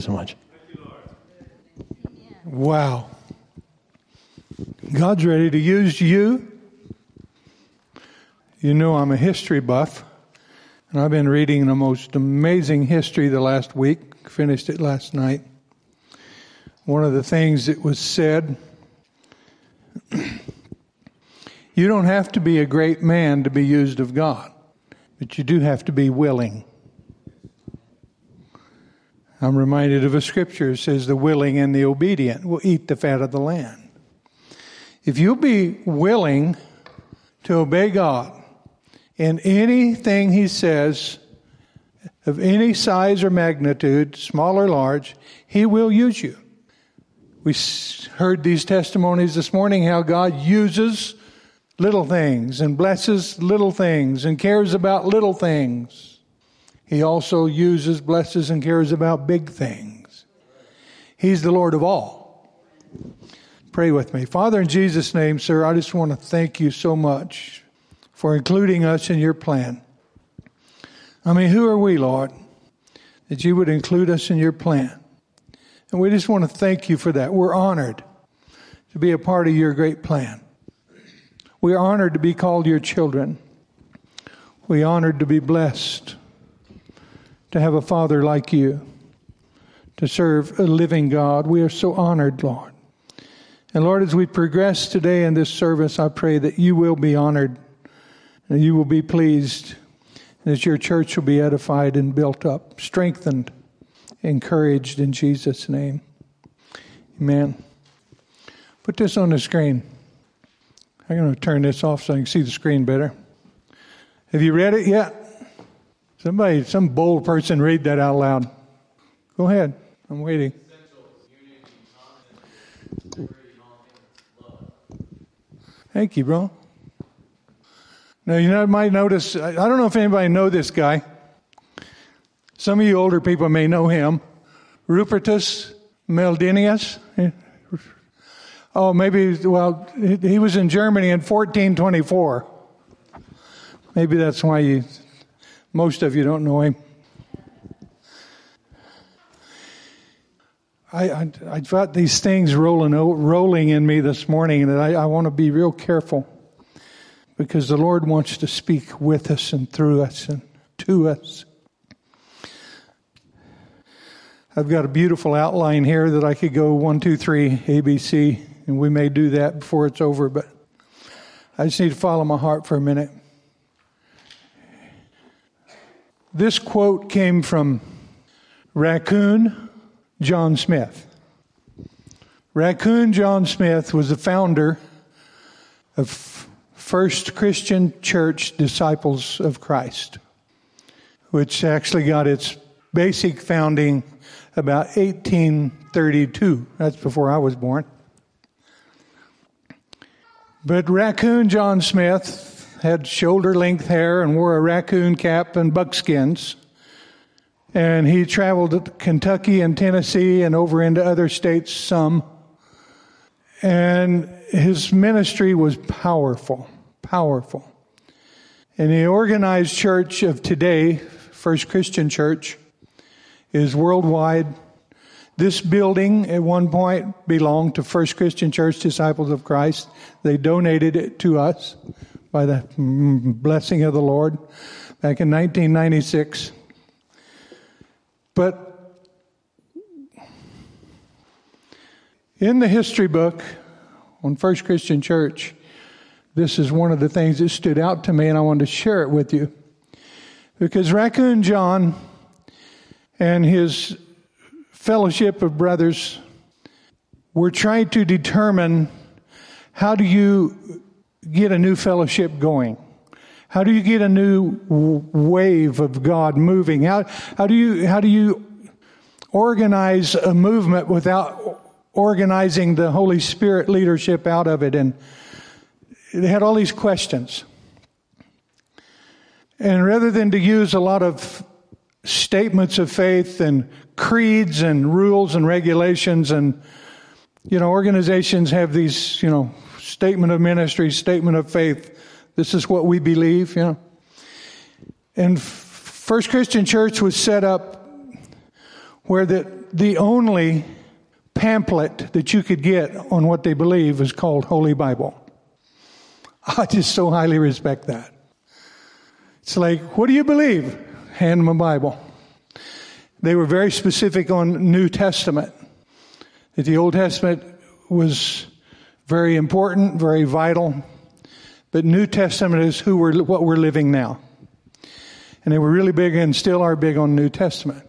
So much. Wow. God's ready to use you. You know I'm a history buff, and I've been reading the most amazing history the last week. Finished it last night. One of the things that was said, you don't have to be a great man to be used of God, but you do have to be willing. I'm reminded of a scripture that says the willing and the obedient will eat the fat of the land. If you'll be willing to obey God in anything He says, of any size or magnitude, small or large, He will use you. We heard these testimonies this morning, how God uses little things and blesses little things and cares about little things. He also uses, blesses, and cares about big things. He's the Lord of all. Pray with me. Father, in Jesus' name, sir, I just want to thank you so much for including us in your plan. I mean, who are we, Lord, that you would include us in your plan? And we just want to thank you for that. We're honored to be a part of your great plan. We're honored to be called your children. We're honored to be blessed, to have a Father like you, to serve a living God. We are so honored, Lord. And Lord, as we progress today in this service, I pray that you will be honored, and you will be pleased, and that your church will be edified and built up, strengthened, encouraged in Jesus' name. Amen. Put this on the screen. I'm going to turn this off so I can see the screen better. Have you read it yet? Some bold person read that out loud. Go ahead. I'm waiting. Thank you, bro. Now, you might notice, I don't know if anybody know this guy. Some of you older people may know him. Rupertus Meldenius. Oh, maybe, well, he was in Germany in 1424. Maybe that's why most of you don't know him. I've got these things rolling in me this morning, and I want to be real careful, because the Lord wants to speak with us and through us and to us. I've got a beautiful outline here that I could go 1, 2, 3, ABC, and we may do that before it's over, but I just need to follow my heart for a minute. This quote came from Raccoon John Smith. Raccoon John Smith was the founder of First Christian Church Disciples of Christ, which actually got its basic founding about 1832. That's before I was born. But Raccoon John Smith had shoulder-length hair and wore a raccoon cap and buckskins. And he traveled to Kentucky and Tennessee and over into other states some. And his ministry was powerful. And the organized church of today, First Christian Church, is worldwide. This building at one point belonged to First Christian Church Disciples of Christ. They donated it to us by the blessing of the Lord back in 1996. But in the history book on First Christian Church, this is one of the things that stood out to me, and I wanted to share it with you. Because Raccoon John and his fellowship of brothers were trying to determine, how do you get a new fellowship going? How do you get a new wave of God moving? How do you organize a movement without organizing the Holy Spirit leadership out of it? And they had all these questions. And rather than to use a lot of statements of faith and creeds and rules and regulations, and organizations have these statement of ministry, statement of faith, this is what we believe, And First Christian Church was set up where the only pamphlet that you could get on what they believe is called Holy Bible. I just so highly respect that. It's like, what do you believe? Hand them a Bible. They were very specific on New Testament. That the Old Testament was very important, very vital. But New Testament is what we're living now. And they were really big and still are big on New Testament.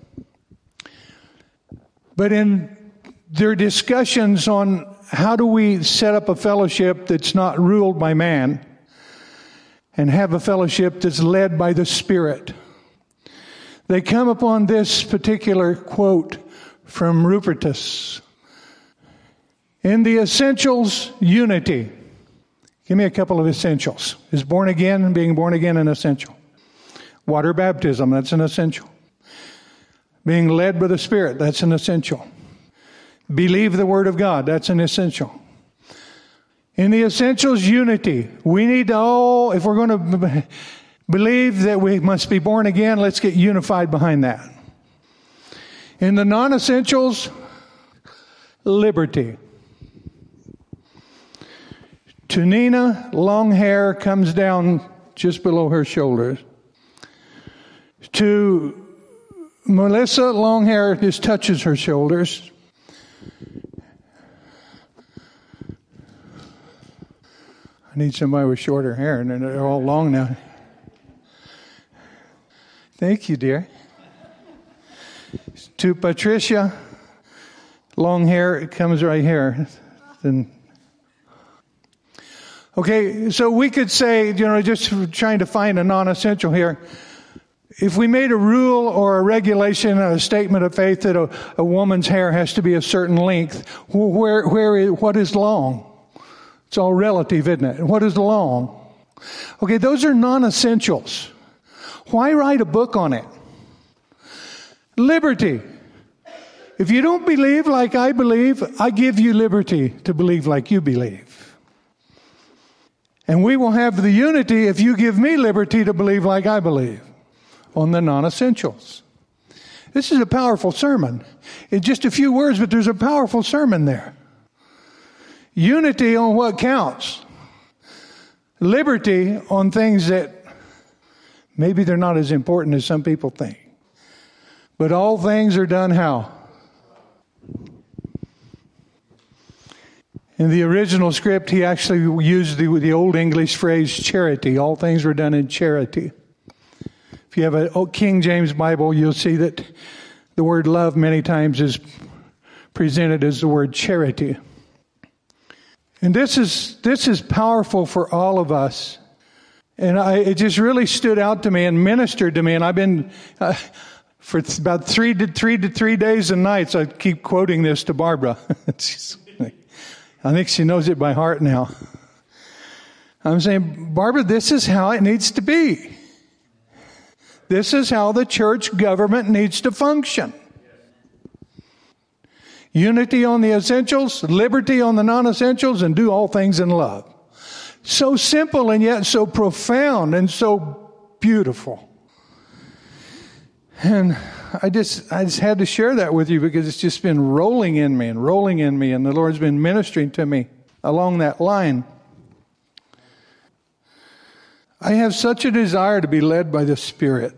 But in their discussions on how do we set up a fellowship that's not ruled by man and have a fellowship that's led by the Spirit, they come upon this particular quote from Rupertus. In the essentials, unity. Give me a couple of essentials. Is born again, being born again, an essential? Water baptism, that's an essential. Being led by the Spirit, that's an essential. Believe the Word of God, that's an essential. In the essentials, unity. We need to all, if we're going to believe that we must be born again, let's get unified behind that. In the non-essentials, liberty. To Nina, long hair comes down just below her shoulders. To Melissa, long hair just touches her shoulders. I need somebody with shorter hair, and they're all long now. Thank you, dear. To Patricia, long hair, it comes right here. Then, okay, so we could say, just trying to find a non-essential here. If we made a rule or a regulation or a statement of faith that a woman's hair has to be a certain length, what is long? It's all relative, isn't it? What is long? Okay, those are non-essentials. Why write a book on it? Liberty. If you don't believe like I believe, I give you liberty to believe like you believe. And we will have the unity if you give me liberty to believe like I believe on the non-essentials. This is a powerful sermon. It's just a few words, but there's a powerful sermon there. Unity on what counts. Liberty on things that maybe they're not as important as some people think. But all things are done how? In the original script, he actually used the Old English phrase charity. All things were done in charity. If you have a King James Bible, you'll see that the word love many times is presented as the word charity. And this is powerful for all of us. And it just really stood out to me and ministered to me. And I've been, for about three days and nights, I keep quoting this to Barbara. I think she knows it by heart now. I'm saying, Barbara, this is how it needs to be. This is how the church government needs to function. Unity on the essentials, liberty on the non-essentials, and do all things in love. So simple and yet so profound and so beautiful. And I just had to share that with you because it's just been rolling in me, and the Lord's been ministering to me along that line. I have such a desire to be led by the Spirit.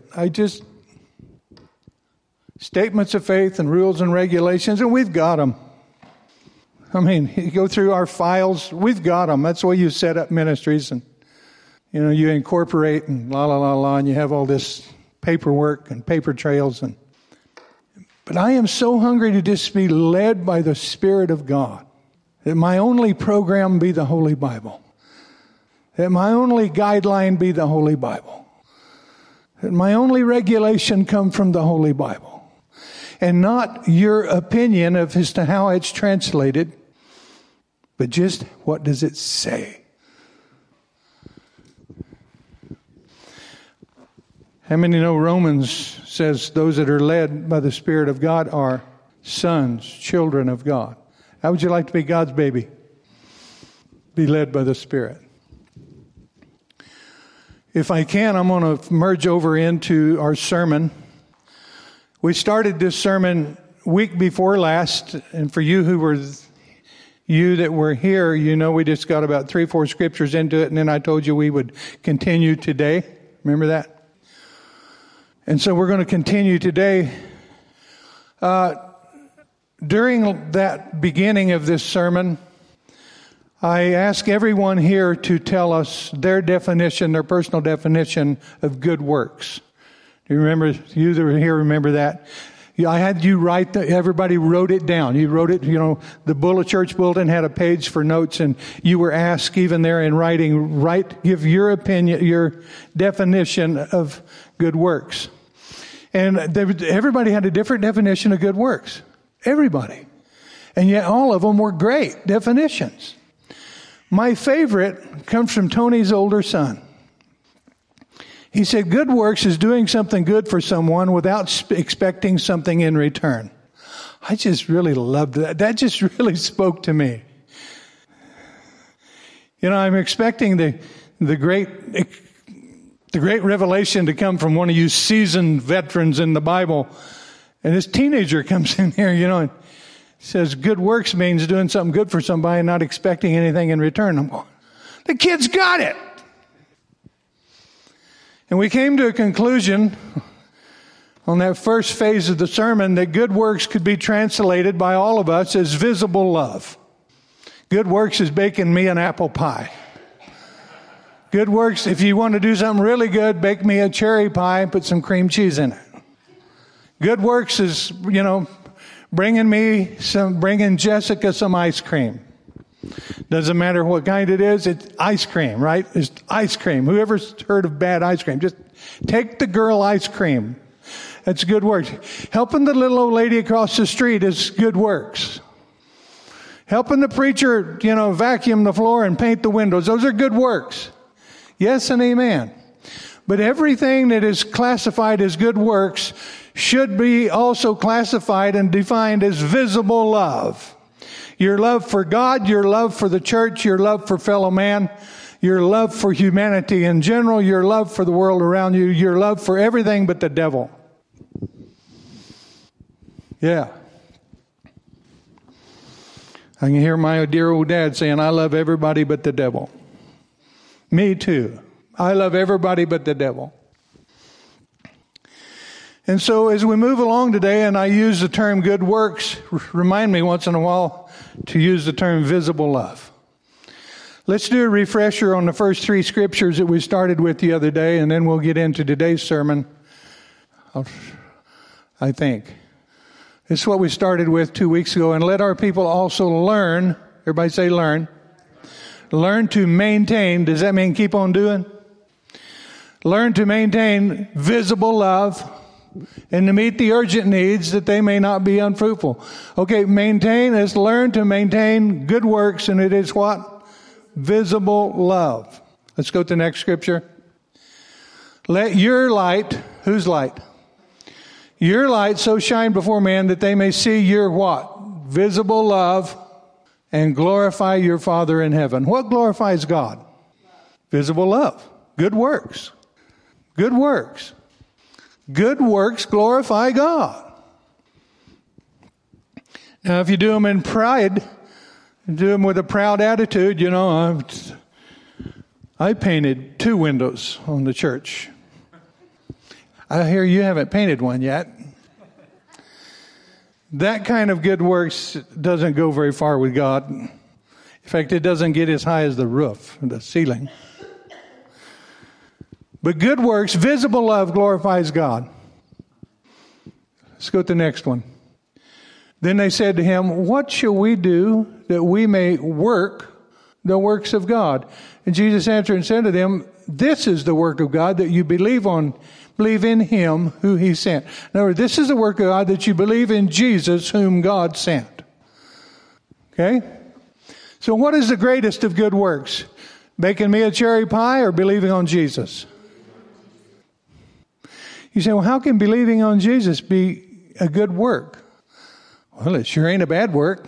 Statements of faith and rules and regulations, and we've got them. I mean, you go through our files, we've got them. That's why you set up ministries and, you incorporate and and you have all this paperwork and paper trails. But I am so hungry to just be led by the Spirit of God, that my only program be the Holy Bible, that my only guideline be the Holy Bible, that my only regulation come from the Holy Bible. And not your opinion as to how it's translated, but just what does it say? How many know Romans says those that are led by the Spirit of God are sons, children of God? How would you like to be God's baby? Be led by the Spirit. If I can, I'm going to merge over into our sermon. We started this sermon week before last, and for you that were here, we just got about 3-4 scriptures into it, and then I told you we would continue today. Remember that? And so we're going to continue today. During that beginning of this sermon, I ask everyone here to tell us their personal definition of good works. Do you remember, you that were here, remember that? I had you write, everybody wrote it down. You wrote it, the church bulletin had a page for notes, and you were asked even there in writing, give your opinion, your definition of good works. And everybody had a different definition of good works. Everybody. And yet all of them were great definitions. My favorite comes from Tony's older son. He said, good works is doing something good for someone without expecting something in return. I just really loved that. That just really spoke to me. I'm expecting the great revelation to come from one of you seasoned veterans in the Bible. And this teenager comes in here, and says good works means doing something good for somebody and not expecting anything in return. I'm going, the kid's got it. And we came to a conclusion on that first phase of the sermon that good works could be translated by all of us as visible love. Good works is baking me an apple pie. Good works, if you want to do something really good, bake me a cherry pie and put some cream cheese in it. Good works is, bringing Jessica some ice cream. Doesn't matter what kind it is, it's ice cream, right? It's ice cream. Whoever's heard of bad ice cream, just take the girl ice cream. That's good works. Helping the little old lady across the street is good works. Helping the preacher, vacuum the floor and paint the windows, those are good works. Yes and amen. But everything that is classified as good works should be also classified and defined as visible love. Your love for God, your love for the church, your love for fellow man, your love for humanity in general, your love for the world around you, your love for everything but the devil. Yeah. I can hear my dear old dad saying, I love everybody but the devil. Me too. I love everybody but the devil. And so as we move along today, and I use the term good works, remind me once in a while to use the term visible love. Let's do a refresher on the first 3 scriptures that we started with the other day, and then we'll get into today's sermon, I think. This is what we started with 2 weeks ago. And let our people also learn, everybody say learn. Learn to maintain, does that mean keep on doing? Learn to maintain visible love and to meet the urgent needs that they may not be unfruitful. Okay, maintain is learn to maintain good works, and it is what? Visible love. Let's go to the next scripture. Let your light, whose light? Your light so shine before men that they may see your what? Visible love and glorify your Father in heaven. What glorifies God? Visible love. Good works. Good works. Good works glorify God. Now, if you do them in pride, do them with a proud attitude, I painted 2 windows on the church. I hear you haven't painted one yet. That kind of good works doesn't go very far with God. In fact, it doesn't get as high as the roof, the ceiling. But good works, visible love glorifies God. Let's go to the next one. Then they said to him, what shall we do that we may work the works of God? And Jesus answered and said to them, this is the work of God, that you believe in him who he sent. In other words, this is the work of God, that you believe in Jesus whom God sent. Okay? So what is the greatest of good works? Baking me a cherry pie or believing on Jesus? You say, well, how can believing on Jesus be a good work? Well, it sure ain't a bad work.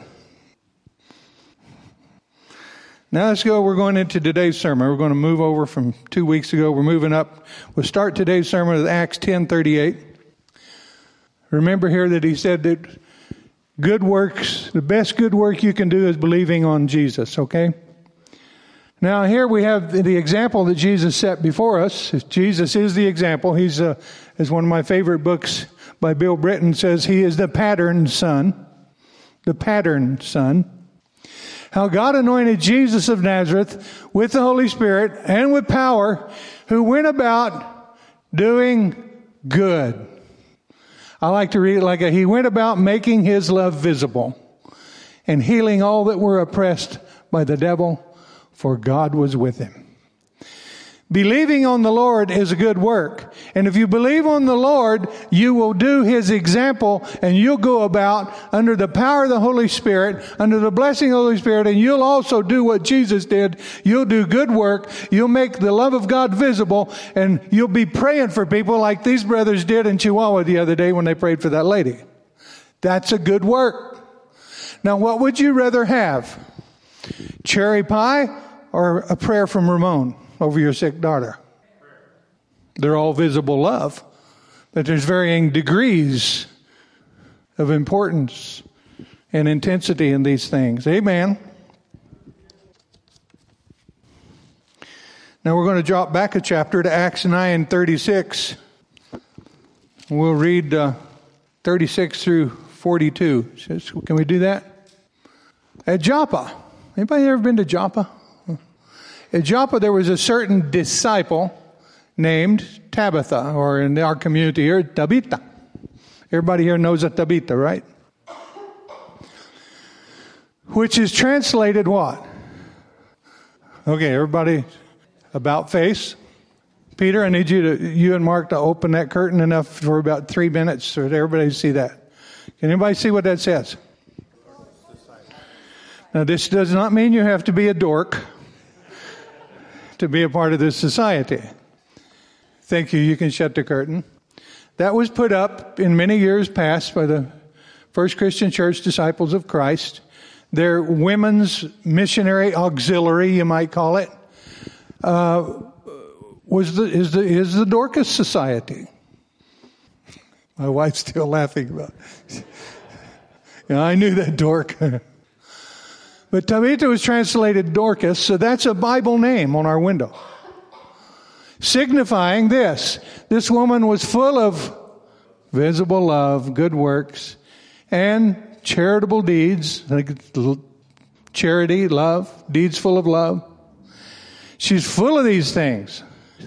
Now let's go. We're going into today's sermon. We're going to move over from 2 weeks ago. We're moving up. We'll start today's sermon with Acts 10:38. Remember here that he said that Good works, the best good work you can do is believing on Jesus, okay? Now here we have the example that Jesus set before us. Jesus is the example. He's, as one of my favorite books by Bill Britton says, he is the pattern son. The pattern son. How God anointed Jesus of Nazareth with the Holy Spirit and with power, who went about doing good. I like to read it like he went about making his love visible and healing all that were oppressed by the devil, for God was with him. Believing on the Lord is a good work. And if you believe on the Lord, you will do His example, and you'll go about under the power of the Holy Spirit, under the blessing of the Holy Spirit, and you'll also do what Jesus did. You'll do good work. You'll make the love of God visible, and you'll be praying for people like these brothers did in Chihuahua the other day when they prayed for that lady. That's a good work. Now, what would you rather have? Cherry pie or a prayer from Ramon over your sick daughter? They're all visible love, but there's varying degrees of importance and intensity in these things. Amen. Now we're going to drop back a chapter to Acts 9:36. We'll read 36 through 42. Can we do that? At Joppa. Anybody ever been to Joppa? At Joppa, there was a certain disciple named Tabitha, or in our community here, Tabitha. Everybody here knows a Tabitha, right? Which is translated what? Okay, everybody, about face. Peter, I need you and Mark to open that curtain enough for about 3 minutes so that everybody see that. Can anybody see what that says? Now, this does not mean you have to be a dork to be a part of this society. Thank you. You can shut the curtain. That was put up in many years past by the First Christian Church Disciples of Christ. Their women's missionary auxiliary, you might call it, is the Dorcas Society. My wife's still laughing about it. Yeah, I knew that dork. But Tabitha was translated Dorcas, so that's a Bible name on our window. Signifying this. This woman was full of visible love, good works, and charitable deeds, like charity, love, deeds full of love. She's full of these things.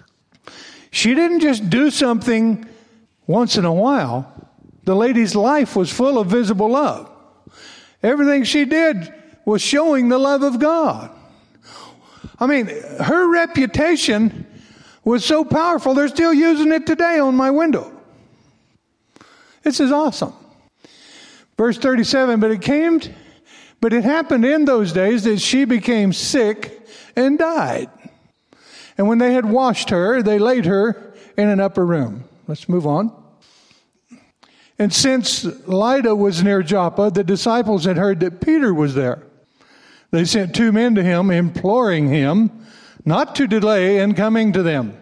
She didn't just do something once in a while. The lady's life was full of visible love. Everything she did was showing the love of God. I mean, her reputation was so powerful, they're still using it today on my window. This is awesome. Verse 37, but it happened in those days that she became sick and died. And when they had washed her, they laid her in an upper room. Let's move on. And since Lydda was near Joppa, the disciples had heard that Peter was there. They sent 2 men to him, imploring him not to delay in coming to them.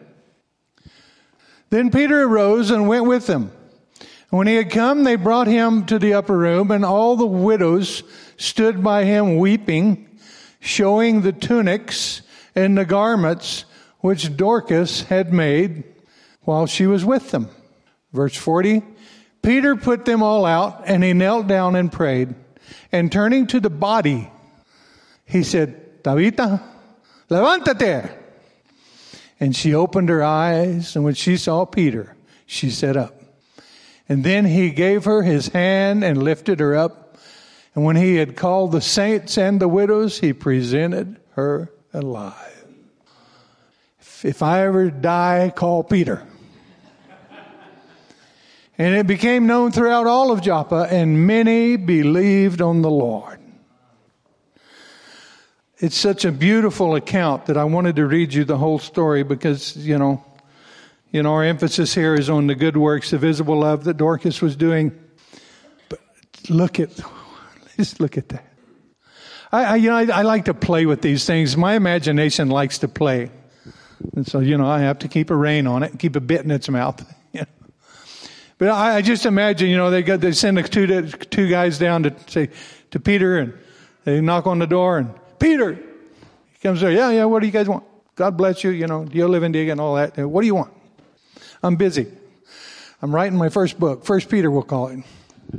Then Peter arose and went with them. And when he had come, they brought him to the upper room, and all the widows stood by him weeping, showing the tunics and the garments which Dorcas had made while she was with them. Verse 40, Peter put them all out, and he knelt down and prayed. And turning to the body, he said, Tabitha, levántate. And she opened her eyes, and when she saw Peter, she sat up. And then he gave her his hand and lifted her up. And when he had called the saints and the widows, he presented her alive. If I ever die, call Peter. And it became known throughout all of Joppa, and many believed on the Lord. It's such a beautiful account that I wanted to read you the whole story because, our emphasis here is on the good works, the visible love that Dorcas was doing. But just look at that. I like to play with these things. My imagination likes to play. And so, I have to keep a rein on it, keep a bit in its mouth. But I just imagine, they send the two guys down to Peter, and they knock on the door, and Peter, he comes there. Yeah, what do you guys want? God bless you. You live in dig and all that. What do you want? I'm busy. I'm writing my first book. First Peter, we'll call it.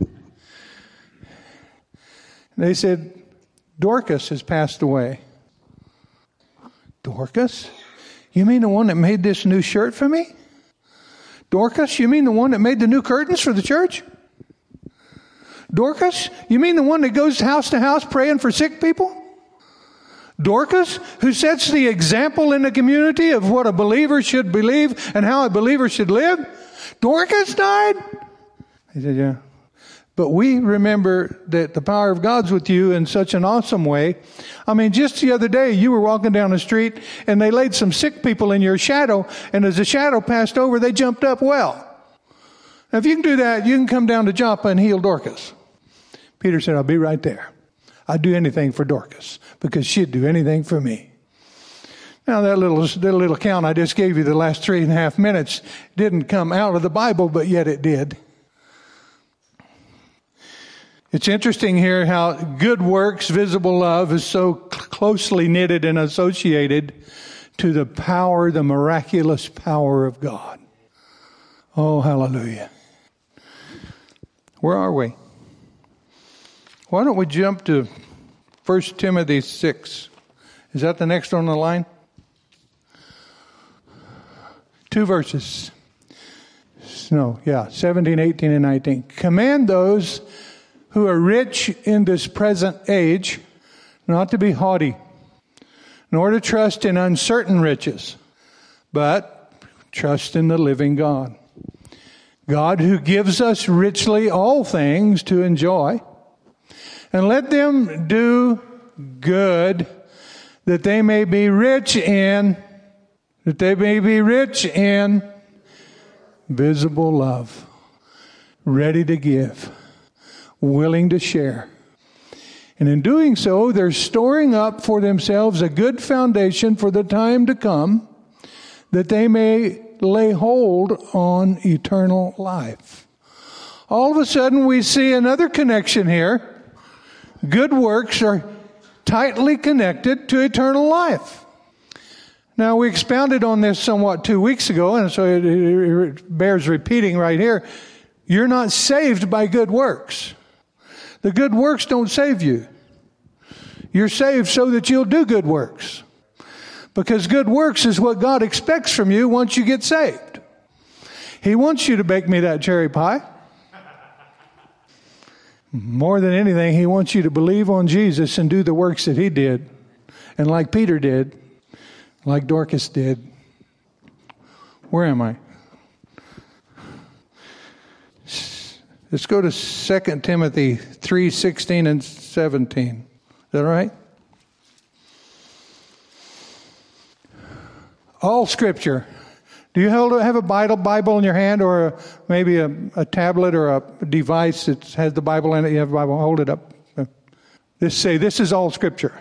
They said, Dorcas has passed away. Dorcas? You mean the one that made this new shirt for me? Dorcas? You mean the one that made the new curtains for the church? Dorcas? You mean the one that goes house to house praying for sick people? Dorcas, who sets the example in the community of what a believer should believe and how a believer should live? Dorcas died? He said, yeah. But we remember that the power of God's with you in such an awesome way. I mean, just the other day, you were walking down the street and they laid some sick people in your shadow, and as the shadow passed over, they jumped up well. Now, if you can do that, you can come down to Joppa and heal Dorcas. Peter said, I'll be right there. I'd do anything for Dorcas because she'd do anything for me. Now, that little account I just gave you the last 3.5 minutes didn't come out of the Bible, but yet it did. It's interesting here how good works, visible love is so closely knitted and associated to the power, the miraculous power of God. Oh, hallelujah. Where are we? Why don't we jump to 1 Timothy 6? Is that the next on the line? 2 verses. 17, 18, and 19. Command those who are rich in this present age not to be haughty, nor to trust in uncertain riches, but trust in the living God. God who gives us richly all things to enjoy. And let them do good, that they may be rich in visible love, ready to give, willing to share. And in doing so, they're storing up for themselves a good foundation for the time to come, that they may lay hold on eternal life. All of a sudden, we see another connection here. Good works are tightly connected to eternal life. Now, we expounded on this somewhat 2 weeks ago, and so it bears repeating right here. You're not saved by good works. The good works don't save you. You're saved so that you'll do good works. Because good works is what God expects from you once you get saved. He wants you to bake me that cherry pie. More than anything, He wants you to believe on Jesus and do the works that He did. And like Peter did, like Dorcas did. Where am I? Let's go to 2 Timothy 3, 16 and 17. Is that all right? All Scripture. Do you have a Bible in your hand, or maybe a tablet or a device that has the Bible in it? You have a Bible. Hold it up. This is all Scripture.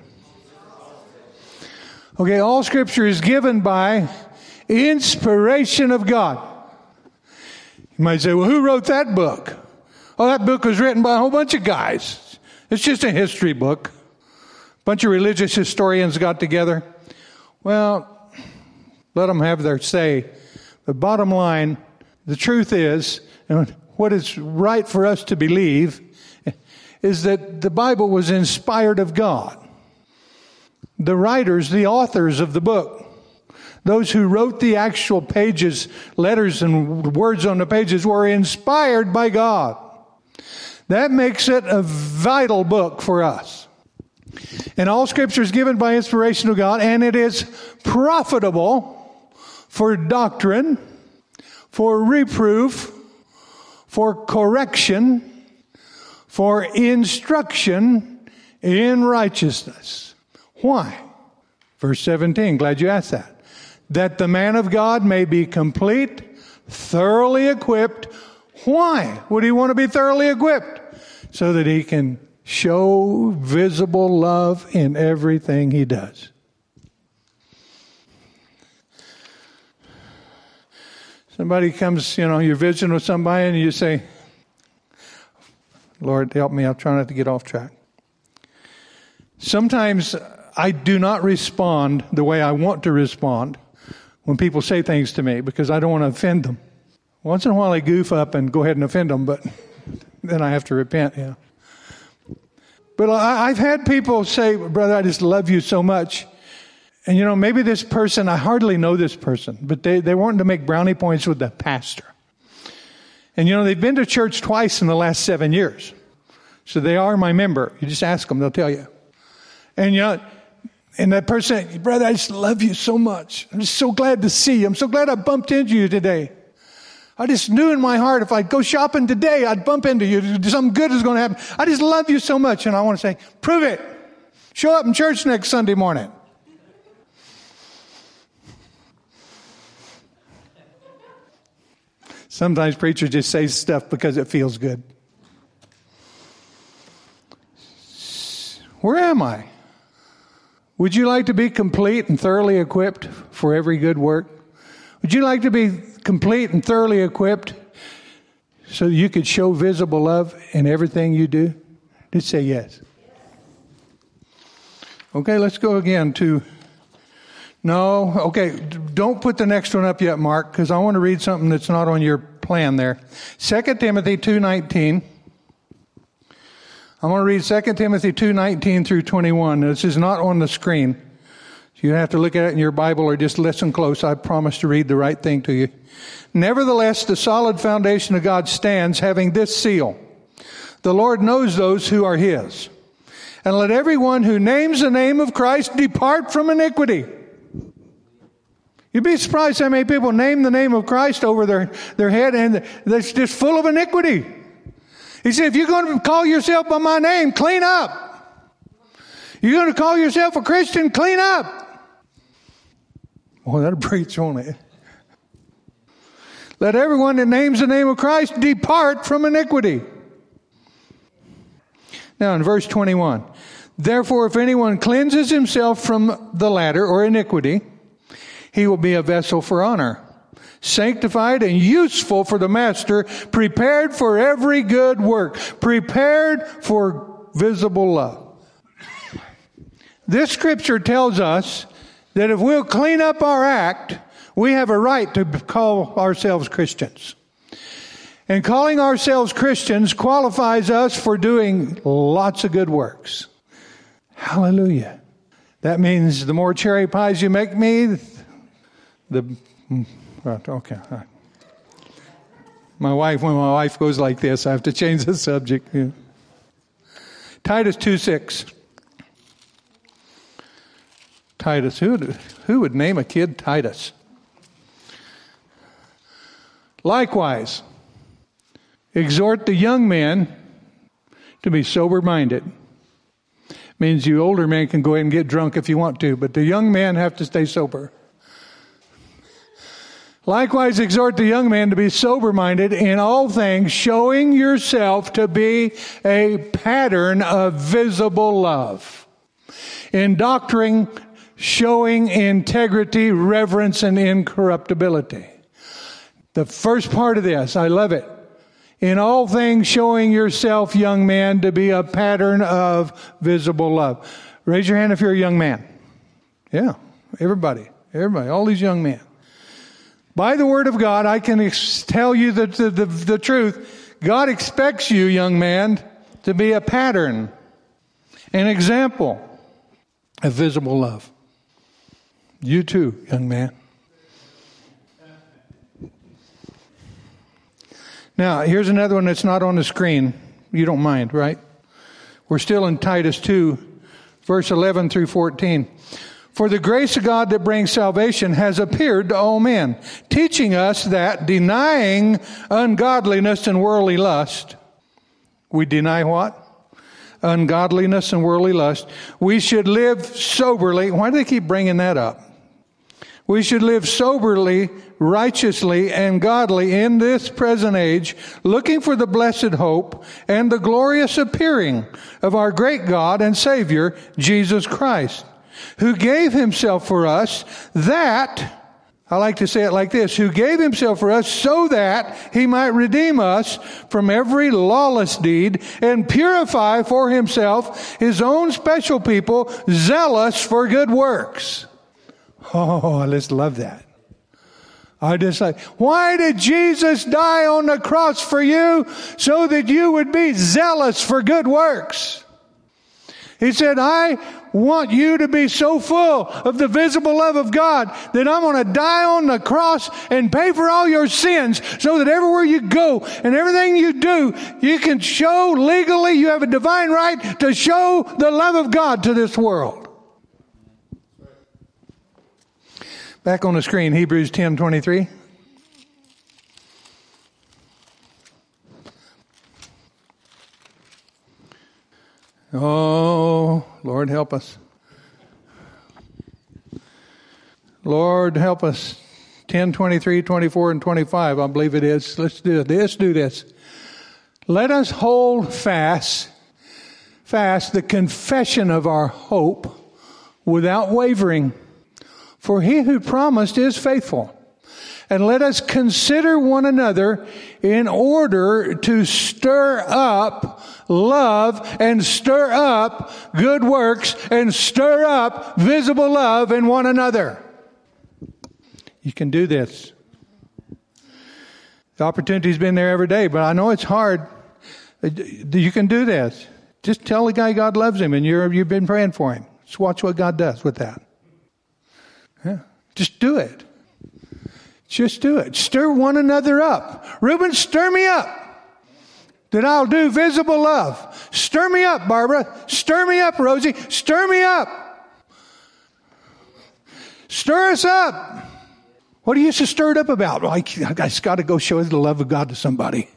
Okay, all Scripture is given by inspiration of God. You might say, well, who wrote that book? Oh, that book was written by a whole bunch of guys. It's just a history book. A bunch of religious historians got together. Well, let them have their say. The bottom line, the truth is, and what is right for us to believe, is that the Bible was inspired of God. The writers, the authors of the book, those who wrote the actual pages, letters and words on the pages, were inspired by God. That makes it a vital book for us. And all Scripture is given by inspiration of God, and it is profitable for doctrine, for reproof, for correction, for instruction in righteousness. Why? Verse 17, glad you asked that. That the man of God may be complete, thoroughly equipped. Why would he want to be thoroughly equipped? So that he can show visible love in everything he does. Somebody comes, you're visiting with somebody and you say, Lord, help me, I'll try not to get off track. Sometimes I do not respond the way I want to respond when people say things to me because I don't want to offend them. Once in a while I goof up and go ahead and offend them, but then I have to repent, yeah. But I've had people say, brother, I just love you so much. And maybe this person, I hardly know this person, but they wanted to make brownie points with the pastor. And they've been to church twice in the last 7 years. So they are my member. You just ask them, they'll tell you. And and that person, brother, I just love you so much. I'm just so glad to see you. I'm so glad I bumped into you today. I just knew in my heart if I'd go shopping today, I'd bump into you. Something good is going to happen. I just love you so much. And I want to say, prove it. Show up in church next Sunday morning. Sometimes preachers just say stuff because it feels good. Where am I? Would you like to be complete and thoroughly equipped for every good work? Would you like to be complete and thoroughly equipped so that you could show visible love in everything you do? Just say yes. Okay, let's go again to... No, okay, don't put the next one up yet, Mark, because I want to read something that's not on your plan there. 2 Timothy 2:19. I want to read 2 Timothy 2:19 through 21. This is not on the screen. You have to look at it in your Bible or just listen close. I promise to read the right thing to you. Nevertheless, the solid foundation of God stands, having this seal. The Lord knows those who are His. And let everyone who names the name of Christ depart from iniquity. You'd be surprised how many people name the name of Christ over their head and that's just full of iniquity. He said, if you're going to call yourself by my name, clean up. You're going to call yourself a Christian, clean up. Well, that'll preach, won't it? Let everyone that names the name of Christ depart from iniquity. Now in verse 21, therefore if anyone cleanses himself from the latter or iniquity, he will be a vessel for honor, sanctified and useful for the master, prepared for every good work, prepared for visible love. This scripture tells us that if we'll clean up our act, we have a right to call ourselves Christians. And calling ourselves Christians qualifies us for doing lots of good works. Hallelujah. That means the more cherry pies you make me, when my wife goes like this, I have to change the subject. Yeah. Titus 2:6. Titus, who would name a kid Titus? Likewise, exhort the young men to be sober-minded. Means you older men can go ahead and get drunk if you want to, but the young men have to stay sober. Likewise, exhort the young man to be sober-minded in all things, showing yourself to be a pattern of visible love. In doctrine, showing integrity, reverence, and incorruptibility. The first part of this, I love it. In all things, showing yourself, young man, to be a pattern of visible love. Raise your hand if you're a young man. Yeah, everybody, all these young men. By the word of God, I can tell you the truth. God expects you, young man, to be a pattern, an example of visible love. You too, young man. Now, here's another one that's not on the screen. You don't mind, right? We're still in Titus 2, verse 11 through 14. For the grace of God that brings salvation has appeared to all men, teaching us that denying ungodliness and worldly lust, we deny what? Ungodliness and worldly lust. We should live soberly. Why do they keep bringing that up? We should live soberly, righteously, and godly in this present age, looking for the blessed hope and the glorious appearing of our great God and Savior, Jesus Christ, who gave himself for us that, I like to say it like this: who gave himself for us so that he might redeem us from every lawless deed and purify for himself his own special people, zealous for good works. Oh, I just love that. I just like, why did Jesus die on the cross for you? So that you would be zealous for good works. He said, I want you to be so full of the visible love of God that I'm going to die on the cross and pay for all your sins, so that everywhere you go and everything you do, you can show legally, you have a divine right to show the love of God to this world. Back on the screen, Hebrews 10:23. Oh, Lord, help us. Lord, help us. 10, 23, 24, and 25, I believe it is. Let's do this. Let us hold fast the confession of our hope without wavering. For he who promised is faithful. And let us consider one another in order to stir up love and stir up good works and stir up visible love in one another. You can do this. The opportunity's been there every day, but I know it's hard. You can do this. Just tell the guy God loves him and you've been praying for him. Just watch what God does with that. Yeah. Just do it. Just do it. Stir one another up. Reuben, stir me up, that I'll do visible love. Stir me up, Barbara. Stir me up, Rosie. Stir me up. Stir us up. What are you so stirred up about? Well, I just got to go show the love of God to somebody.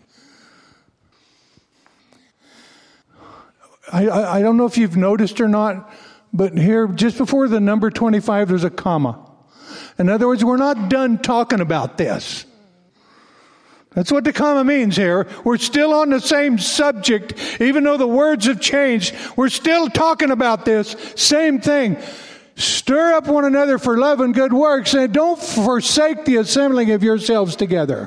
I don't know if you've noticed or not, but here, just before the number 25, there's a comma. In other words, we're not done talking about this. That's what the comma means here. We're still on the same subject, even though the words have changed. We're still talking about this same thing. Stir up one another for love and good works, and don't forsake the assembling of yourselves together.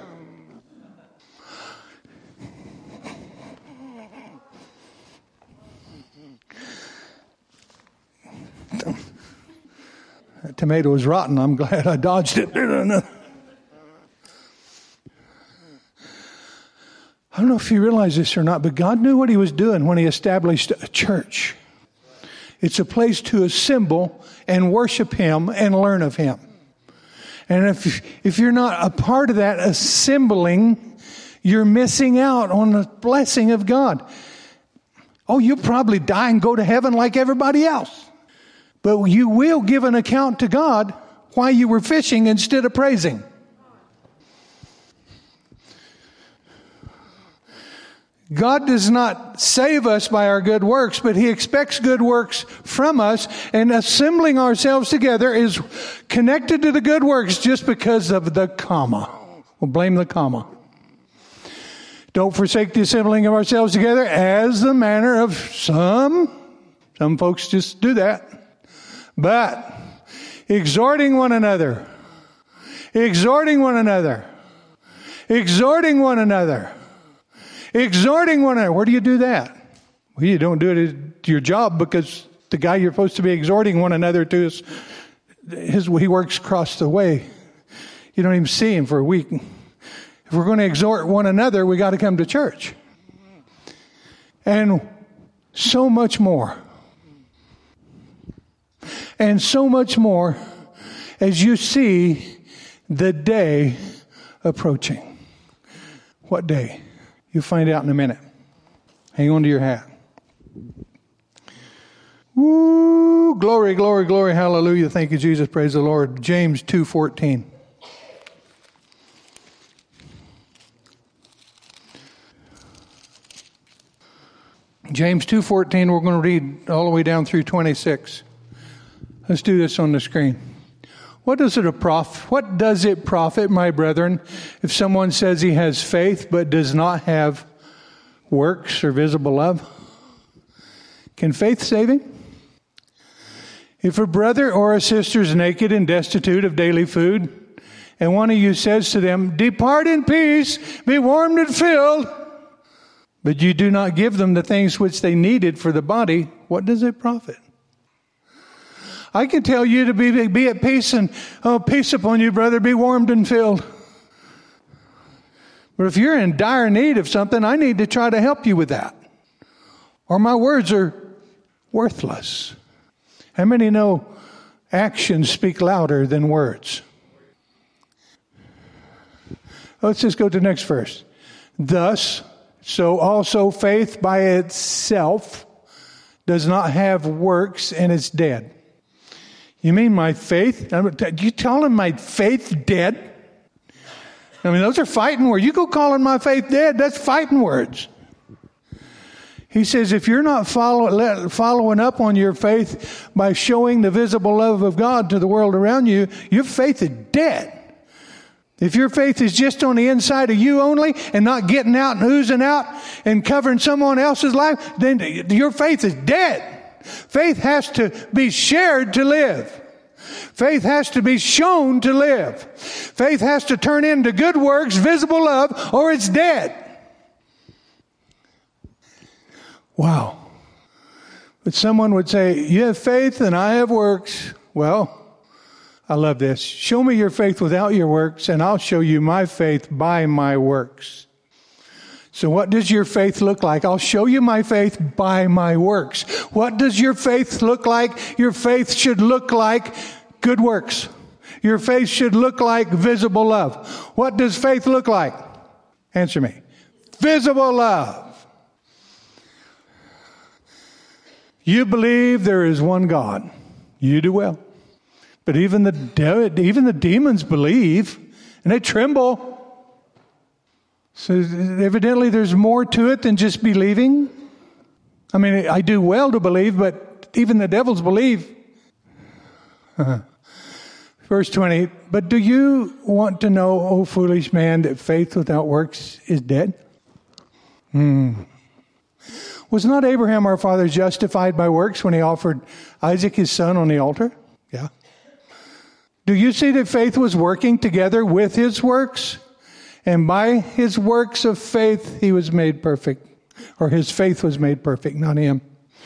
That tomato was rotten. I'm glad I dodged it. I don't know if you realize this or not, but God knew what he was doing when he established a church. It's a place to assemble and worship him and learn of him. And if you're not a part of that assembling, you're missing out on the blessing of God. Oh, you'll probably die and go to heaven like everybody else. But you will give an account to God why you were fishing instead of praising. God does not save us by our good works, but he expects good works from us, and assembling ourselves together is connected to the good works just because of the comma. We'll blame the comma. Don't forsake the assembling of ourselves together as the manner of some. Some folks just do that. But exhorting one another. Where do you do that? Well, you don't do it at your job, because the guy you're supposed to be exhorting one another to he works across the way. You don't even see him for a week. If we're going to exhort one another, we got to come to church. And so much more. And so much more as you see the day approaching. What day? You'll find out in a minute. Hang on to your hat. Woo! Glory, glory, glory, hallelujah. Thank you, Jesus. Praise the Lord. James 2:14. James 2:14, we're going to read all the way down through 26. Let's do this on the screen. What does it profit, my brethren, if someone says he has faith but does not have works or visible love? Can faith save him? If a brother or a sister is naked and destitute of daily food, and one of you says to them, depart in peace, be warmed and filled, but you do not give them the things which they needed for the body, what does it profit? I can tell you to be at peace and, peace upon you, brother, be warmed and filled. But if you're in dire need of something, I need to try to help you with that. Or my words are worthless. How many know actions speak louder than words? Let's just go to the next verse. Thus, so also faith by itself does not have works and it's dead. You mean my faith? You calling my faith dead? I mean, those are fighting words. You go calling my faith dead, that's fighting words. He says, if you're not following up on your faith by showing the visible love of God to the world around you, your faith is dead. If your faith is just on the inside of you only and not getting out and oozing out and covering someone else's life, then your faith is dead. Faith has to be shared to live. Faith has to be shown to live. Faith has to turn into good works, visible love, or it's dead. Wow. But someone would say, you have faith and I have works. Well, I love this. Show me your faith without your works, and I'll show you my faith by my works. So what does your faith look like? I'll show you my faith by my works. What does your faith look like? Your faith should look like good works. Your faith should look like visible love. What does faith look like? Answer me. Visible love. You believe there is one God. You do well. But even the demons believe, and they tremble. So evidently there's more to it than just believing. I mean, I do well to believe, but even the devils believe. Verse 20, but do you want to know, O foolish man, that faith without works is dead? Was not Abraham our father justified by works when he offered Isaac his son on the altar? Yeah. Do you see that faith was working together with his works? And by his works of faith, he was made perfect. Or his faith was made perfect, not him.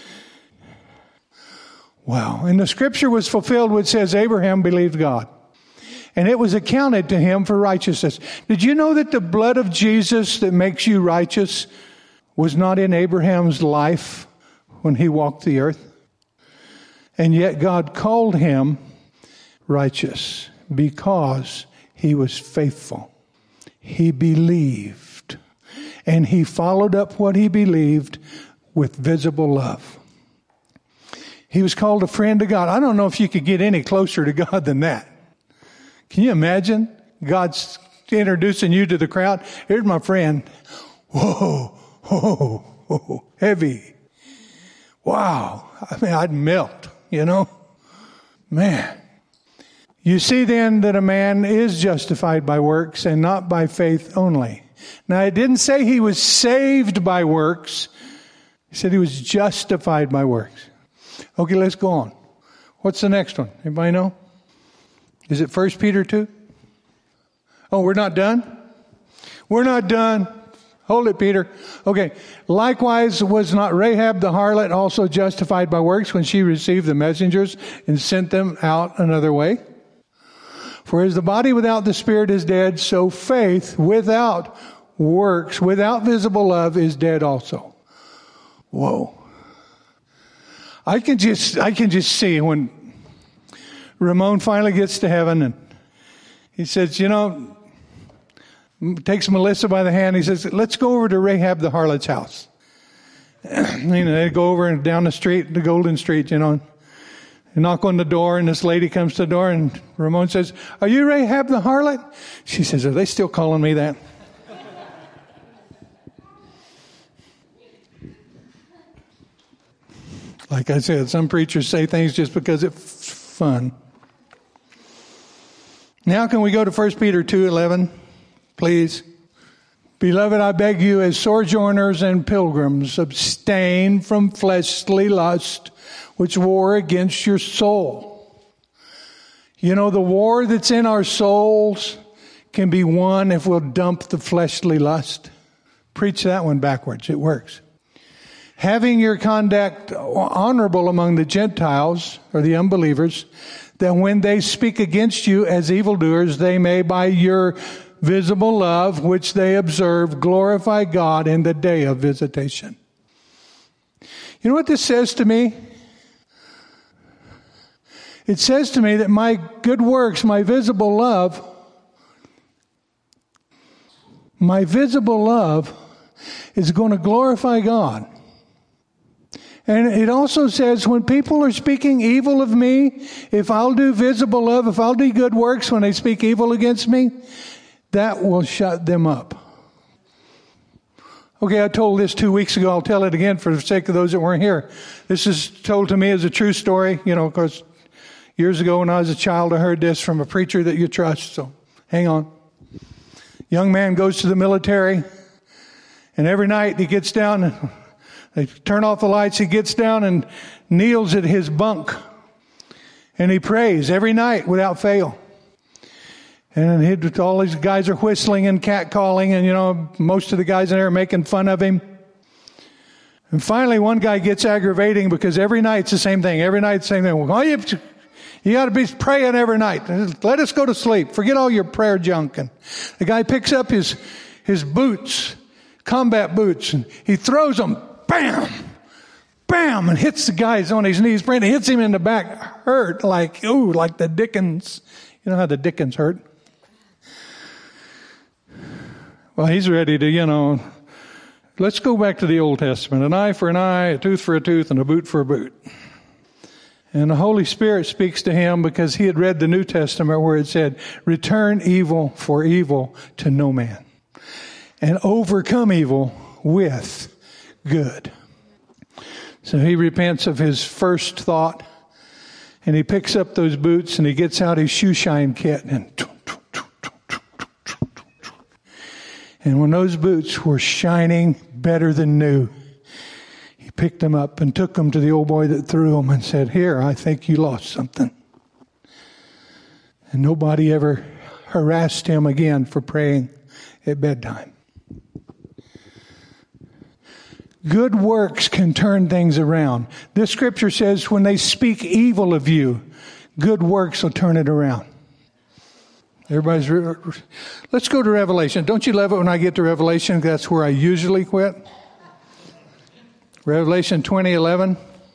Wow. And the scripture was fulfilled which says Abraham believed God. And it was accounted to him for righteousness. Did you know that the blood of Jesus that makes you righteous was not in Abraham's life when he walked the earth? And yet God called him righteous because he was faithful. He believed. And he followed up what he believed with visible love. He was called a friend of God. I don't know if you could get any closer to God than that. Can you imagine God's introducing you to the crowd? Here's my friend. Whoa, whoa, whoa, heavy. Wow. I mean, I'd melt, you know. Man. You see then that a man is justified by works and not by faith only. Now, it didn't say he was saved by works. He said he was justified by works. Okay, let's go on. What's the next one? Anybody know? Is it 1 Peter 2? Oh, we're not done? We're not done. Hold it, Peter. Okay. Likewise, was not Rahab the harlot also justified by works when she received the messengers and sent them out another way? For as the body without the spirit is dead, so faith without works, without visible love, is dead also. Whoa. I can just see when Ramon finally gets to heaven and he says, you know, takes Melissa by the hand. He says, let's go over to Rahab the harlot's house. You know, they go over and down the street, the Golden Street, you know. They knock on the door and this lady comes to the door and Ramon says, are you Rahab the harlot? She says, are they still calling me that? Like I said, some preachers say things just because it's fun. Now can we go to 1 Peter 2:11, please? Beloved, I beg you, as sojourners and pilgrims, abstain from fleshly lust, which war against your soul. You know, the war that's in our souls can be won if we'll dump the fleshly lust. Preach that one backwards. It works. Having your conduct honorable among the Gentiles or the unbelievers, that when they speak against you as evildoers, they may by your visible love, which they observe, glorify God in the day of visitation. You know what this says to me? It says to me that my good works, my visible love is going to glorify God. And it also says when people are speaking evil of me, if I'll do visible love, if I'll do good works when they speak evil against me, that will shut them up. Okay, I told this 2 weeks ago. I'll tell it again for the sake of those that weren't here. This is told to me as a true story, because years ago when I was a child, I heard this from a preacher that you trust. So hang on. Young man goes to the military, and every night he gets down, and they turn off the lights, he gets down and kneels at his bunk, and he prays every night without fail. And all these guys are whistling and catcalling, and most of the guys in there are making fun of him. And finally one guy gets aggravating because every night it's the same thing. Every night it's the same thing. Well, you got to be praying every night. Let us go to sleep. Forget all your prayer junk. And the guy picks up his boots, combat boots, and he throws them. Bam! Bam! And hits the guy on his knees. Brandon hits him in the back. Hurt like the Dickens. You know how the Dickens hurt? Well, he's ready to, let's go back to the Old Testament. An eye for an eye, a tooth for a tooth, and a boot for a boot. And the Holy Spirit speaks to him because he had read the New Testament where it said, return evil for evil to no man, and overcome evil with good. So he repents of his first thought, and he picks up those boots, and he gets out his shoe shine kit, and when those boots were shining better than new, he picked them up and took them to the old boy that threw them and said, here, I think you lost something. And nobody ever harassed him again for praying at bedtime. Good works can turn things around. This scripture says when they speak evil of you, good works will turn it around. Let's go to Revelation. Don't you love it when I get to Revelation? That's where I usually quit. Revelation 20:11.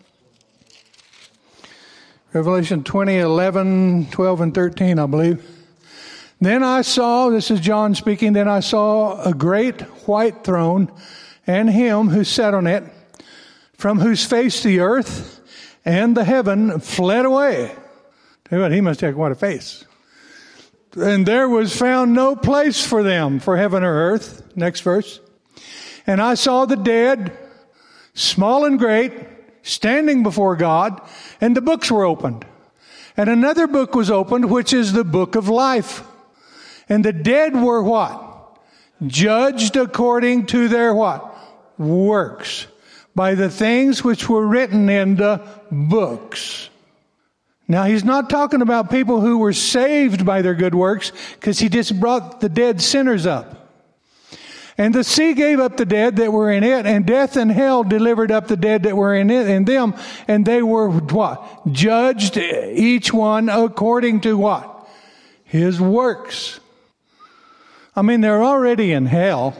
Revelation 20:11, 12, and 13, I believe. Then I saw, this is John speaking, then I saw a great white throne and him who sat on it, from whose face the earth and the heaven fled away. Tell you what, he must have quite a face. And there was found no place for them, for heaven or earth. Next verse. And I saw the dead, small and great, standing before God, and the books were opened. And another book was opened, which is the book of life. And the dead were what? Judged according to their what? Works. By the things which were written in the books. Now, he's not talking about people who were saved by their good works, because he just brought the dead sinners up. And the sea gave up the dead that were in it, and death and hell delivered up the dead that were in it, in them, and they were what? Judged, each one according to what? His works. I mean, they're already in hell,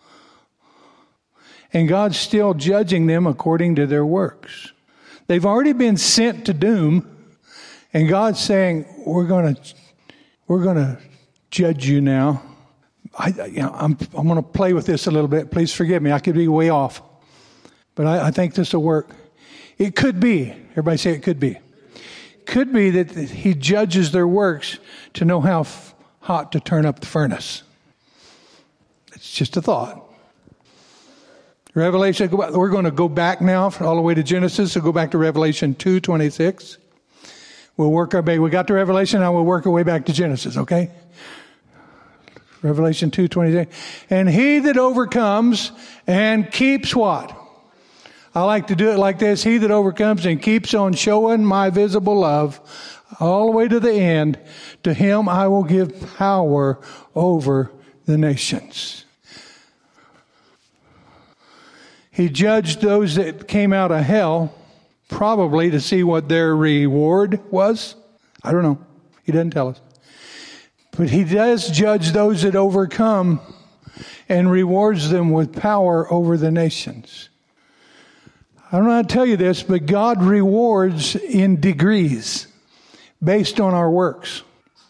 and God's still judging them according to their works. They've already been sent to doom, and God's saying, we're going to judge you now. I'm going to play with this a little bit. Please forgive me. I could be way off. But I think this will work. It could be. Everybody say it could be. Could be that he judges their works to know how hot to turn up the furnace. It's just a thought. Revelation, we're going to go back now all the way to Genesis. So go back to Revelation 2:26. We'll work our way. We got to Revelation, now we'll work our way back to Genesis, okay? Revelation 2:26. And he that overcomes and keeps what? I like to do it like this. He that overcomes and keeps on showing my visible love all the way to the end, to him I will give power over the nations. He judged those that came out of hell, probably to see what their reward was. I don't know. He doesn't tell us. But he does judge those that overcome and rewards them with power over the nations. I don't know how to tell you this, but God rewards in degrees based on our works.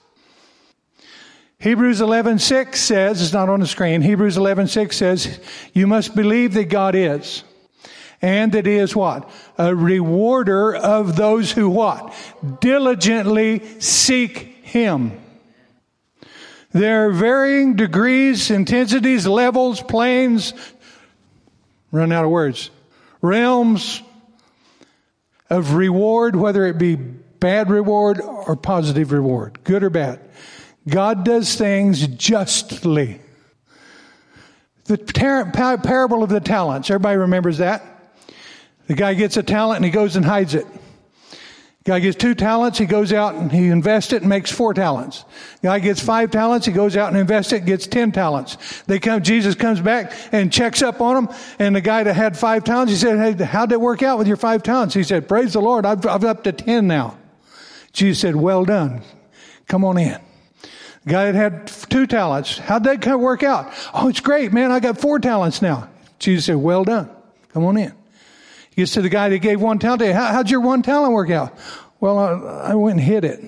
Hebrews 11:6 says, it's not on the screen, Hebrews 11:6 says, you must believe that God is. And that he is what? A rewarder of those who what? Diligently seek him. There are varying degrees, intensities, levels, planes, run out of words, realms of reward, whether it be bad reward or positive reward, good or bad. God does things justly. The parable of the talents, everybody remembers that? The guy gets a talent and he goes and hides it. The guy gets 2 talents, he goes out and he invests it and makes 4 talents. The guy gets 5 talents, he goes out and invests it and gets 10 talents. Jesus comes back and checks up on him, and the guy that had 5 talents, he said, hey, how'd it work out with your 5 talents? He said, praise the Lord, I've up to 10 now. Jesus said, well done. Come on in. The guy that had 2 talents, how'd that work out? Oh, it's great, man, I got 4 talents now. Jesus said, well done. Come on in. He gets to the guy that gave 1 talent. How'd your 1 talent work out? Well, I went and hid it.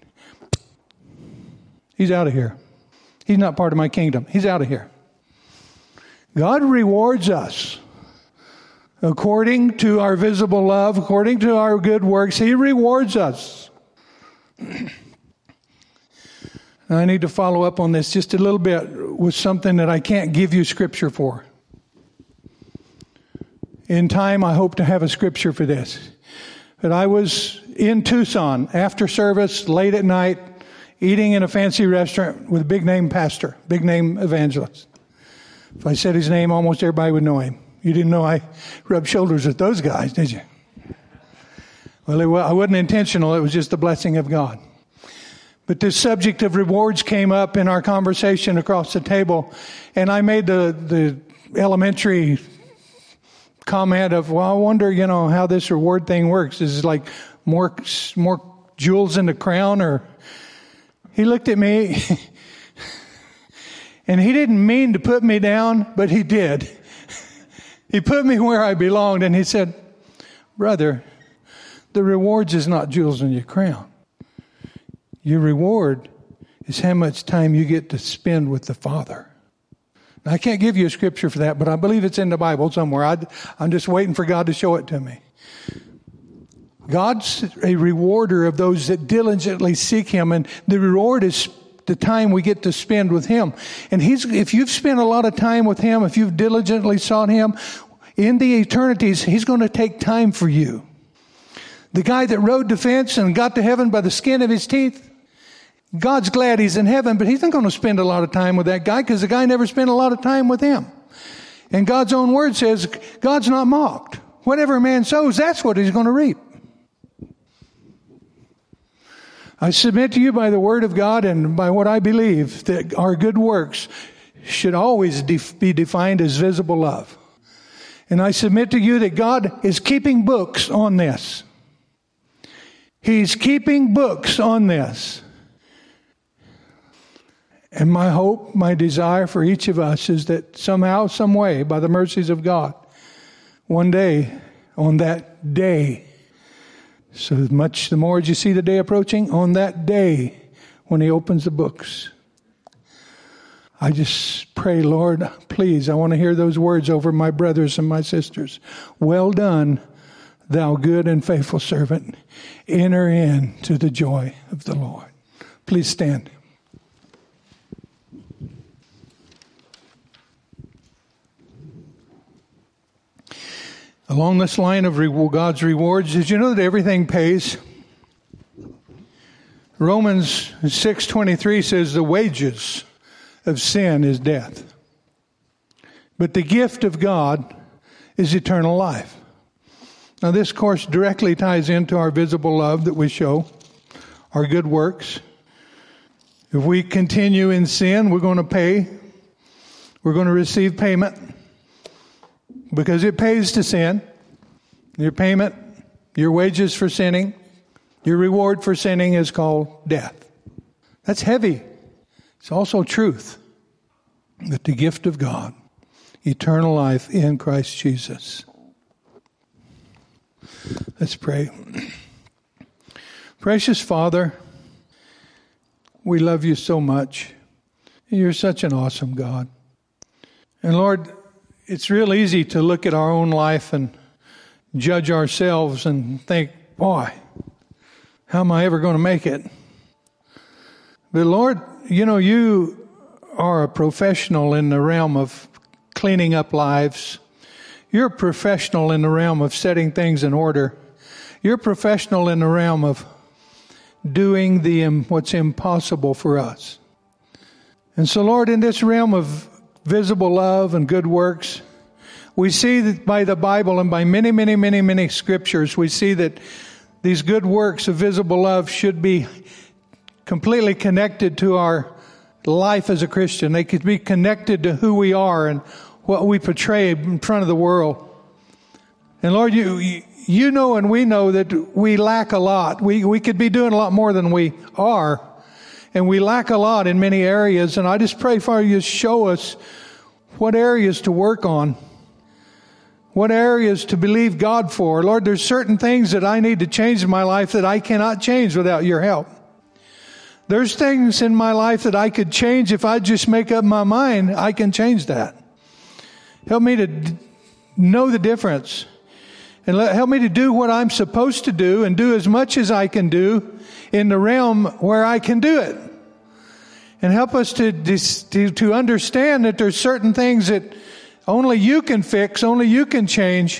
He's out of here. He's not part of my kingdom. He's out of here. God rewards us according to our visible love, according to our good works. He rewards us. I need to follow up on this just a little bit with something that I can't give you scripture for. In time, I hope to have a scripture for this. But I was in Tucson after service, late at night, eating in a fancy restaurant with a big name pastor, big name evangelist. If I said his name, almost everybody would know him. You didn't know I rubbed shoulders with those guys, did you? Well, I wasn't intentional. It was just the blessing of God. But this subject of rewards came up in our conversation across the table, and I made the elementary comment of, well, I wonder, how this reward thing works. Is it like more jewels in the crown? Or he looked at me and he didn't mean to put me down, but he did. He put me where I belonged, and he said, brother, the rewards is not jewels in your crown. Your reward is how much time you get to spend with the Father. Now, I can't give you a scripture for that, but I believe it's in the Bible somewhere. I'm just waiting for God to show it to me. God's a rewarder of those that diligently seek him, and the reward is the time we get to spend with him. And if you've spent a lot of time with him, if you've diligently sought him, in the eternities, he's going to take time for you. The guy that rode the fence and got to heaven by the skin of his teeth, God's glad he's in heaven, but he's not going to spend a lot of time with that guy because the guy never spent a lot of time with him. And God's own word says, God's not mocked. Whatever a man sows, that's what he's going to reap. I submit to you by the word of God and by what I believe that our good works should always be defined as visible love. And I submit to you that God is keeping books on this. He's keeping books on this. And my hope, my desire for each of us is that somehow, some way, by the mercies of God, one day, on that day, so much the more as you see the day approaching, on that day when he opens the books, I just pray, Lord, please, I want to hear those words over my brothers and my sisters. Well done, thou good and faithful servant. Enter into the joy of the Lord. Please stand. Along this line of God's rewards, did you know that everything pays? Romans 6:23 says the wages of sin is death. But the gift of God is eternal life. Now this, of course, directly ties into our visible love that we show, our good works. If we continue in sin, we're going to pay. We're going to receive payment because it pays to sin. Your payment, your wages for sinning, your reward for sinning is called death. That's heavy. It's also truth. But the gift of God, eternal life in Christ Jesus. Let's pray. Precious Father, we love you so much. You're such an awesome God. And Lord, it's real easy to look at our own life and judge ourselves and think, boy, how am I ever going to make it? But Lord, you are a professional in the realm of cleaning up lives. You're a professional in the realm of setting things in order. You're a professional in the realm of doing what's impossible for us. And so, Lord, in this realm of visible love and good works, we see that by the Bible and by many, many, many, many scriptures, we see that these good works of visible love should be completely connected to our life as a Christian. They could be connected to who we are and what we portray in front of the world. And Lord, you know and we know that we lack a lot. We could be doing a lot more than we are. And we lack a lot in many areas. And I just pray for you to show us what areas to work on. What areas to believe God for. Lord, there's certain things that I need to change in my life that I cannot change without your help. There's things in my life that I could change if I just make up my mind. I can change that. Help me to know the difference. And help me to do what I'm supposed to do and do as much as I can do in the realm where I can do it. And help us to understand that there's certain things that only you can fix, only you can change.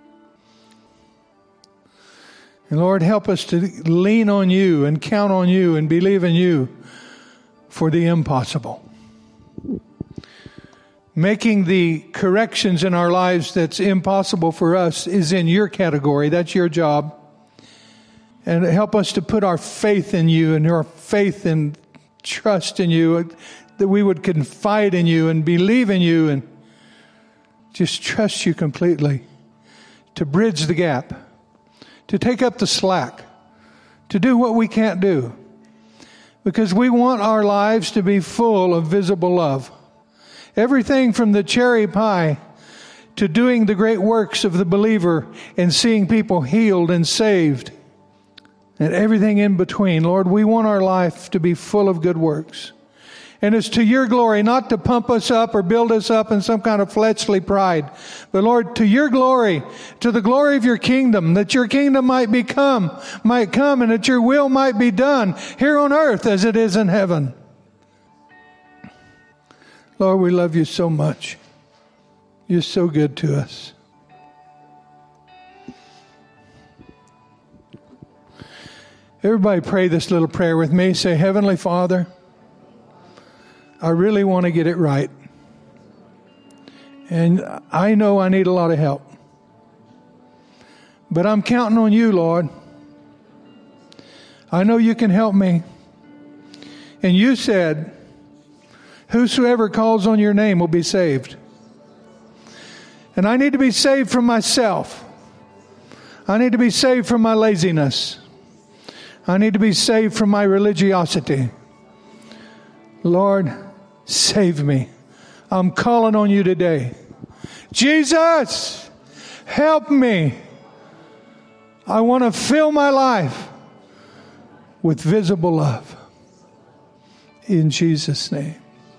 And Lord, help us to lean on you and count on you and believe in you for the impossible. Making the corrections in our lives that's impossible for us is in your category. That's your job. And help us to put our faith in you and our faith and trust in you, that we would confide in you and believe in you and just trust you completely, to bridge the gap, to take up the slack, to do what we can't do. Because we want our lives to be full of visible love. Everything from the cherry pie to doing the great works of the believer and seeing people healed and saved. And everything in between. Lord, we want our life to be full of good works. And it's to your glory, not to pump us up or build us up in some kind of fleshly pride. But Lord, to your glory, to the glory of your kingdom, that your kingdom might come, and that your will might be done here on earth as it is in heaven. Lord, we love you so much. You're so good to us. Everybody pray this little prayer with me. Say, Heavenly Father, I really want to get it right. And I know I need a lot of help. But I'm counting on you, Lord. I know you can help me. And you said, whosoever calls on your name will be saved. And I need to be saved from myself. I need to be saved from my laziness. I need to be saved from my religiosity. Lord, save me. I'm calling on you today. Jesus, help me. I want to fill my life with visible love. In Jesus' name.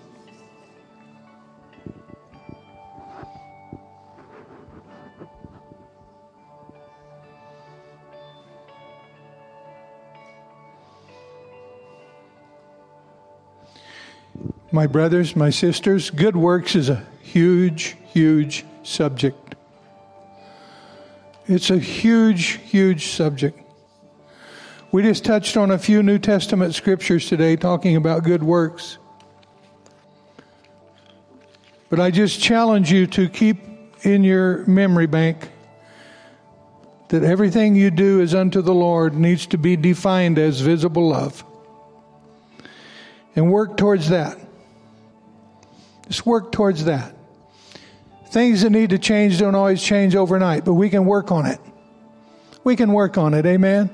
My brothers, my sisters, good works is a huge, huge subject. It's a huge, huge subject. We just touched on a few New Testament scriptures today talking about good works. But I just challenge you to keep in your memory bank that everything you do is unto the Lord needs to be defined as visible love. And work towards that. Just work towards that. Things that need to change don't always change overnight, but we can work on it. We can work on it. Amen?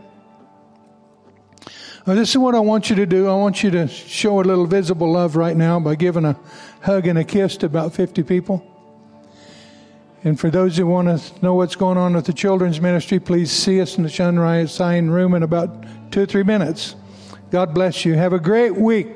Well, this is what I want you to do. I want you to show a little visible love right now by giving a hug and a kiss to about 50 people. And for those who want to know what's going on with the children's ministry, please see us in the Sunrise Sign Room in about 2 or 3 minutes. God bless you. Have a great week.